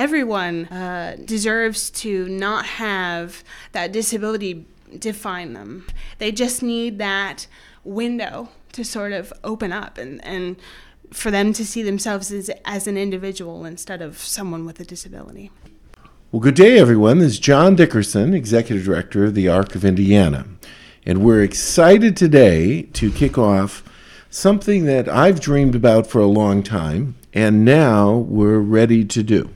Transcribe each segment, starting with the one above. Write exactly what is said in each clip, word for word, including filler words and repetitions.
everyone uh, deserves to not have that disability define them. They just need that window to sort of open up and, and for them to see themselves as, as an individual instead of someone with a disability. Well, good day, everyone. This is John Dickerson, Executive Director of the ARC of Indiana. And we're excited today to kick off something that I've dreamed about for a long time, and now we're ready to do.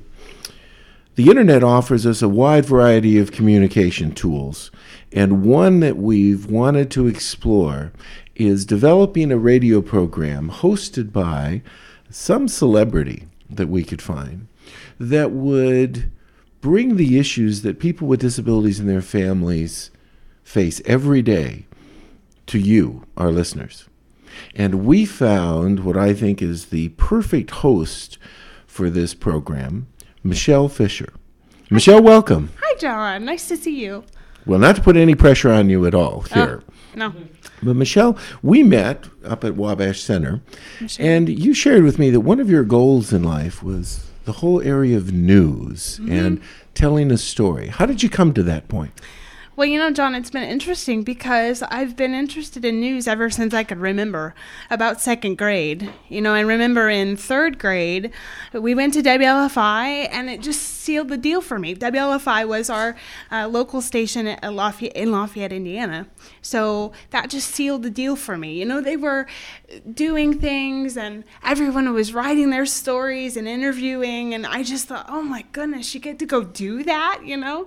The internet offers us a wide variety of communication tools, and one that we've wanted to explore is developing a radio program hosted by some celebrity that we could find that would bring the issues that people with disabilities and their families face every day to you, our listeners. And we found what I think is the perfect host for this program, Michelle Fisher. Michelle, welcome. Hi, John. Nice to see you. Well, not to put any pressure on you at all here. Oh, no. But Michelle, we met up at Wabash Center, Michelle. And you shared with me that one of your goals in life was the whole area of news mm-hmm. and telling a story. How did you come to that point? Well, you know, John, it's been interesting because I've been interested in news ever since I could remember, about second grade. You know, I remember in third grade, we went to W L F I, and it just sealed the deal for me. W L F I was our uh, local station at Lafayette, in Lafayette, Indiana. So that just sealed the deal for me. You know, they were doing things, and everyone was writing their stories and interviewing, and I just thought, oh my goodness, you get to go do that, you know?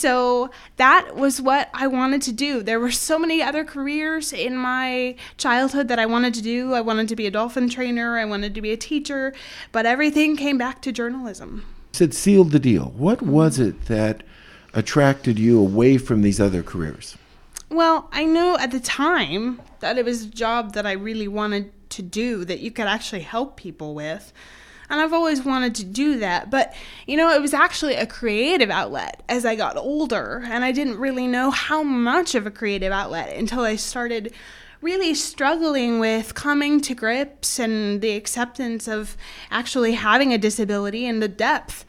So that was was what I wanted to do. There were so many other careers in my childhood that I wanted to do. I wanted to be a dolphin trainer. I wanted to be a teacher, but everything came back to journalism. You said sealed the deal. What was it that attracted you away from these other careers? Well, I knew at the time that it was a job that I really wanted to do, that you could actually help people with. And I've always wanted to do that. But, you know, it was actually a creative outlet as I got older. And I didn't really know how much of a creative outlet until I started really struggling with coming to grips and the acceptance of actually having a disability and the depth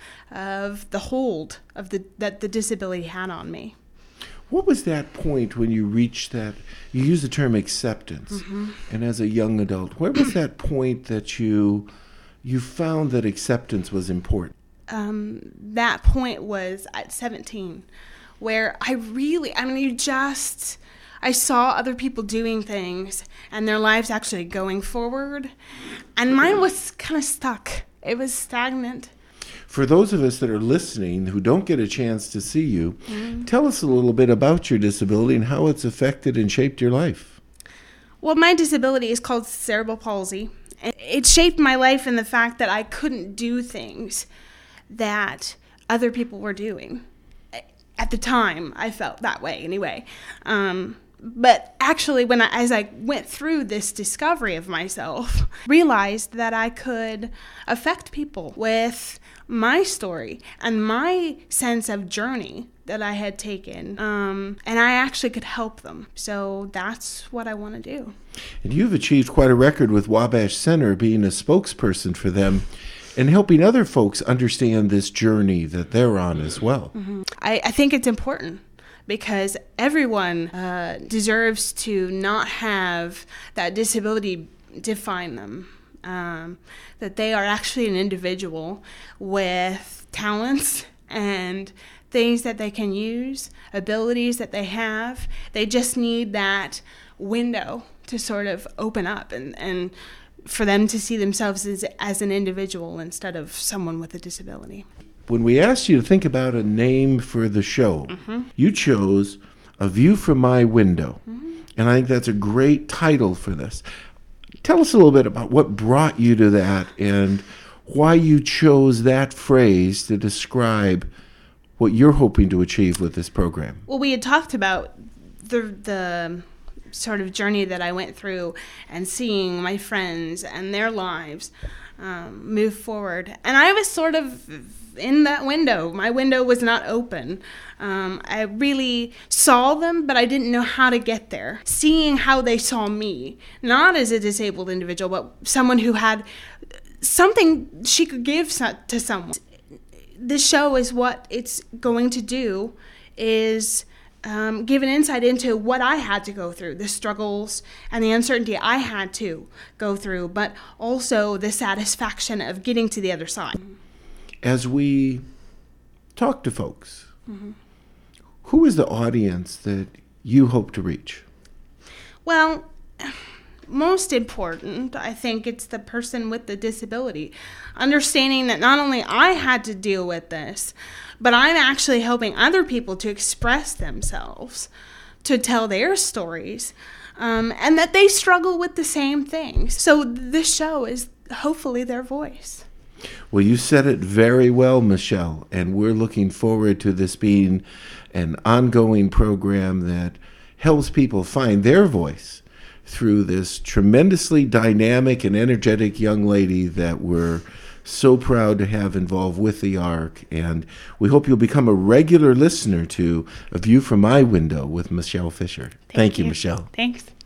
of the hold of the that the disability had on me. What was that point when you reached that, you used the term acceptance, mm-hmm. and as a young adult, where was that point that you... you found that acceptance was important? Um, that point was at seventeen, where I really, I mean, you just, I saw other people doing things and their lives actually going forward. And mine was kind of stuck. It was stagnant. For those of us that are listening who don't get a chance to see you, mm-hmm. tell us a little bit about your disability and how it's affected and shaped your life. Well, my disability is called cerebral palsy. It shaped my life in the fact that I couldn't do things that other people were doing. At the time, I felt that way anyway. Um, but actually, when I, as I went through this discovery of myself, realized that I could affect people with my story and my sense of journey that I had taken, um, and I actually could help them. So that's what I want to do. And you've achieved quite a record with Wabash Center, being a spokesperson for them and helping other folks understand this journey that they're on as well. Mm-hmm. I, I think it's important because everyone uh, deserves to not have that disability define them. Um, that they are actually an individual with talents and things that they can use, abilities that they have. They just need that window to sort of open up and, and for them to see themselves as, as an individual instead of someone with a disability. When we asked you to think about a name for the show, mm-hmm. you chose A View from My Window. Mm-hmm. And I think that's a great title for this. Tell us a little bit about what brought you to that and why you chose that phrase to describe what you're hoping to achieve with this program. Well, we had talked about the the sort of journey that I went through and seeing my friends and their lives um, move forward. And I was sort of in that window. My window was not open. Um, I really saw them, but I didn't know how to get there. Seeing how they saw me, not as a disabled individual, but someone who had something she could give to someone. this show is what it's going to do is um, give an insight into what I had to go through, the struggles and the uncertainty I had to go through, but also the satisfaction of getting to the other side. As we talk to folks, Mm-hmm. who is the audience that you hope to reach? Well, most important, I think it's the person with the disability. Understanding that not only I had to deal with this, but I'm actually helping other people to express themselves, to tell their stories, um, and that they struggle with the same things. So this show is hopefully their voice. Well, you said it very well, Michelle, and we're looking forward to this being an ongoing program that helps people find their voice through this tremendously dynamic and energetic young lady that we're so proud to have involved with the ARC. And we hope you'll become a regular listener to A View from My Window with Michelle Fisher. Thank, Thank you, you, Michelle. Thanks.